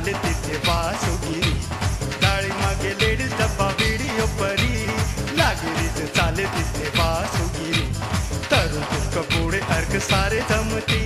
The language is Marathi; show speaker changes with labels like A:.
A: चाले तिथे वासुगिरी, डाळी मागे लेडीज डब्बा व्हिडिओ परी, लागेरीच चाले तिथे वासुगिरी, तरुण तुक पुढे अर्क सारे जमती,